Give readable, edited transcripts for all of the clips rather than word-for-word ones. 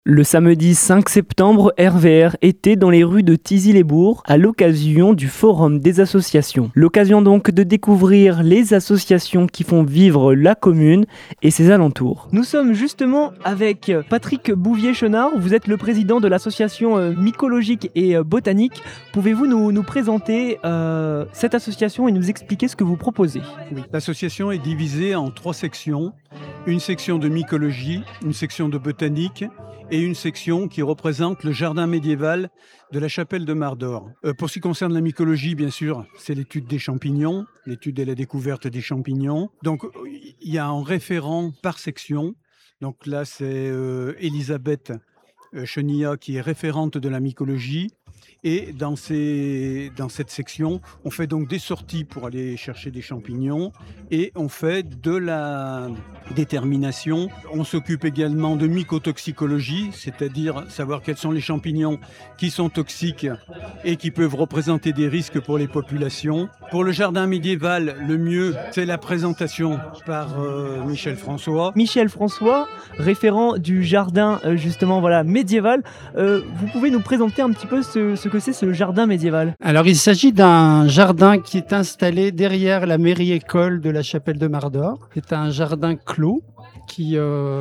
Le samedi 5 septembre, RVR était dans les rues de Thizy-les-Bourgs à l'occasion du Forum des associations. L'occasion donc de découvrir les associations qui font vivre la commune et ses alentours. Nous sommes justement avec Patrick Bouvier-Chenard, vous êtes le président de l'association mycologique et botanique. Pouvez-vous nous présenter cette association et nous expliquer ce que vous proposez ? Oui. L'association est divisée en 3 sections. Une section de mycologie, une section de botanique et une section qui représente le jardin médiéval de la chapelle de Mardor. Pour ce qui concerne la mycologie, bien sûr, c'est l'étude des champignons, l'étude et la découverte des champignons. Donc, il y a un référent par section. Donc là, c'est Elisabeth Chenilla qui est référente de la mycologie. Et dans cette section, on fait donc des sorties pour aller chercher des champignons et on fait de la détermination. On s'occupe également de mycotoxicologie, c'est-à-dire savoir quels sont les champignons qui sont toxiques et qui peuvent représenter des risques pour les populations. Pour le jardin médiéval, le mieux, c'est la présentation par Michel François. Michel François, référent du jardin médiéval. Vous pouvez nous présenter un petit peu ce que c'est ce jardin médiéval ? Alors, il s'agit d'un jardin qui est installé derrière la mairie-école de la chapelle de Mardor. C'est un jardin clos qui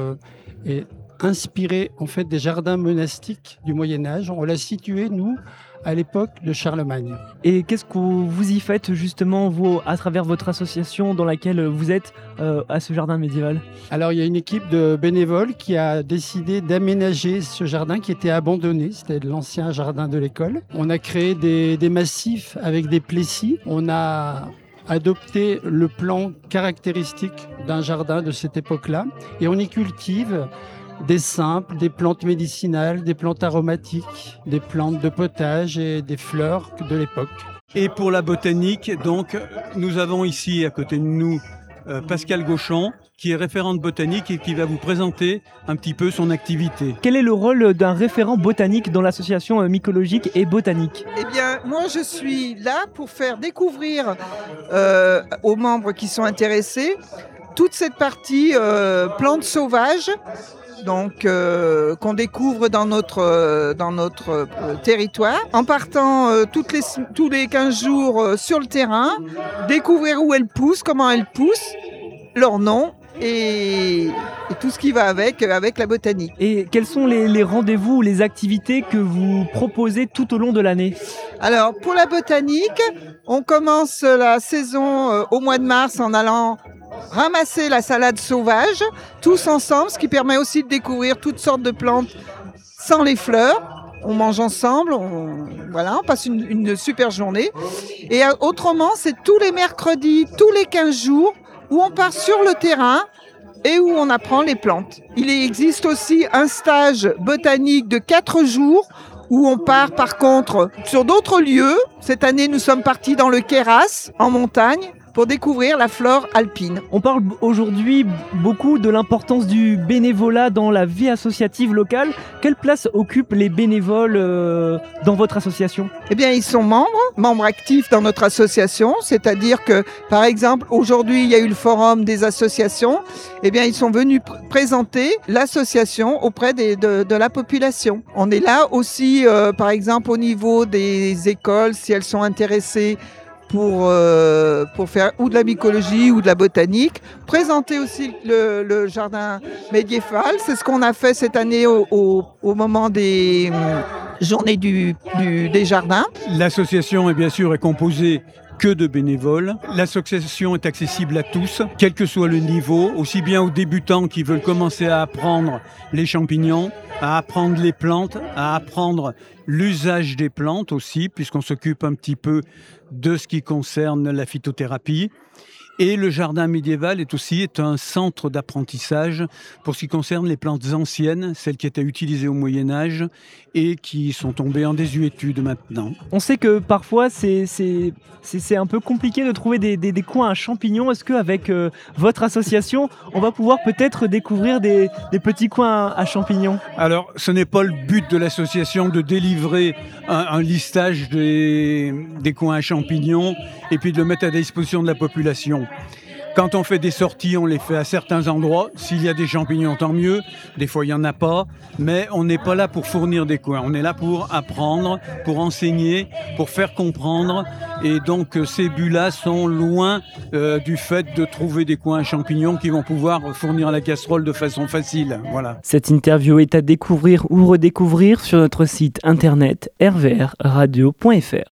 est inspiré en fait des jardins monastiques du Moyen-Âge. On l'a situé, nous, à l'époque de Charlemagne. Et qu'est-ce que vous y faites justement, vous, à travers votre association dans laquelle vous êtes à ce jardin médiéval ? Alors, il y a une équipe de bénévoles qui a décidé d'aménager ce jardin qui était abandonné. C'était l'ancien jardin de l'école. On a créé des massifs avec des plessis. On a adopté le plan caractéristique d'un jardin de cette époque-là. Et on y cultive des simples, des plantes médicinales, des plantes aromatiques, des plantes de potage et des fleurs de l'époque. Et pour la botanique, donc, nous avons ici à côté de nous Pascal Gauchon, qui est référente botanique et qui va vous présenter un petit peu son activité. Quel est le rôle d'un référent botanique dans l'association mycologique et botanique ? Eh bien, moi, je suis là pour faire découvrir aux membres qui sont intéressés toute cette partie plantes sauvages, donc qu'on découvre dans notre territoire, en partant tous les 15 jours sur le terrain, découvrir où elles poussent, comment elles poussent, leur nom et tout ce qui va avec la botanique. Et quels sont les rendez-vous ou les activités que vous proposez tout au long de l'année ? Alors, pour la botanique, on commence la saison au mois de mars en allant ramasser la salade sauvage, tous ensemble, ce qui permet aussi de découvrir toutes sortes de plantes sans les fleurs. On mange ensemble, on passe une super journée. Et autrement, c'est tous les mercredis, tous les 15 jours, où on part sur le terrain et où on apprend les plantes. Il existe aussi un stage botanique de 4 jours, où on part par contre sur d'autres lieux. Cette année, nous sommes partis dans le Queyras, en montagne, pour découvrir la flore alpine. On parle aujourd'hui beaucoup de l'importance du bénévolat dans la vie associative locale. Quelle place occupent les bénévoles dans votre association ? Eh bien, ils sont membres actifs dans notre association, c'est-à-dire que, par exemple, aujourd'hui, il y a eu le forum des associations. Eh bien, ils sont venus présenter l'association auprès de la population. On est là aussi, par exemple, au niveau des écoles, si elles sont intéressées pour faire ou de la mycologie ou de la botanique. Présenter aussi le jardin médiéval. C'est ce qu'on a fait cette année au moment des journées des jardins. L'association est bien sûr composée que de bénévoles. L'association est accessible à tous, quel que soit le niveau, aussi bien aux débutants qui veulent commencer à apprendre les champignons, à apprendre les plantes, à apprendre l'usage des plantes aussi, puisqu'on s'occupe un petit peu de ce qui concerne la phytothérapie. Et le jardin médiéval est un centre d'apprentissage pour ce qui concerne les plantes anciennes, celles qui étaient utilisées au Moyen-Âge et qui sont tombées en désuétude maintenant. On sait que parfois c'est un peu compliqué de trouver des coins à champignons. Est-ce qu'avec votre association, on va pouvoir peut-être découvrir des petits coins à champignons ? Alors, ce n'est pas le but de l'association de délivrer un listage des coins à champignons et puis de le mettre à disposition de la population. Quand on fait des sorties, on les fait à certains endroits. S'il y a des champignons, tant mieux. Des fois, il n'y en a pas. Mais on n'est pas là pour fournir des coins. On est là pour apprendre, pour enseigner, pour faire comprendre. Et donc, ces buts-là sont loin du fait de trouver des coins à champignons qui vont pouvoir fournir la casserole de façon facile. Voilà. Cette interview est à découvrir ou redécouvrir sur notre site internet rvrradio.fr.